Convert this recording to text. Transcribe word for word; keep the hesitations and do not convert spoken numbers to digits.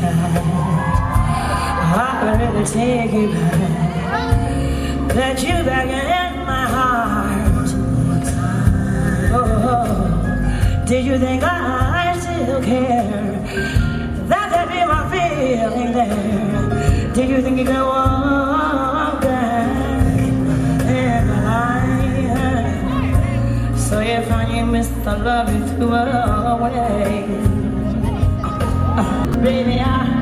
I'd rather take you back, let you back in my heart. Oh, did you think I still care? That could be my feeling there. Did you think you could walk back in my life? So you finally missed the love you threw away. Baby, I